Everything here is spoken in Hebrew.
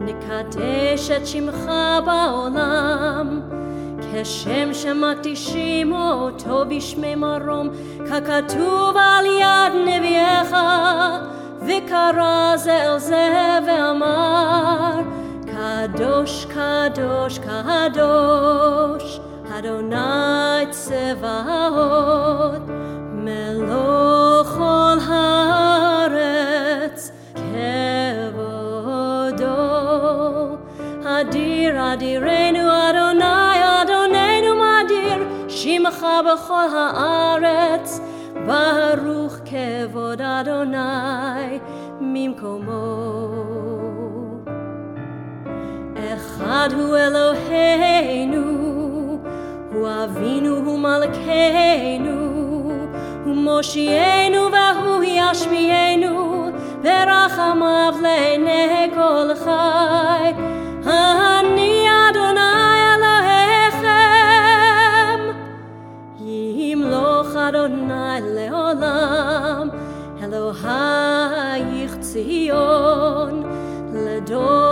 נקדש את שמך בעולם, כשם שמקדישים אותו בשמי מרום, ככתוב על יד נביאך, וקרא זה אל זה ואמר, קדוש קדוש קדוש אדוני צבאות, מלוא כל הארץ כבודו. אדיר אדירנו אדוני אדוננו מדיר, שמך בכל הארץ, ברוך כבוד אדוני ממקומו. אחד הוא אלוהינו, הוא אבינו, הוא מלכנו, הוא מושיענו והוא ישמיענו, ברחמיו לעיני כל חי. אני אדוני אלוהיכם, ימלוך אדוני לעולם, אלוהיך ציון לדור.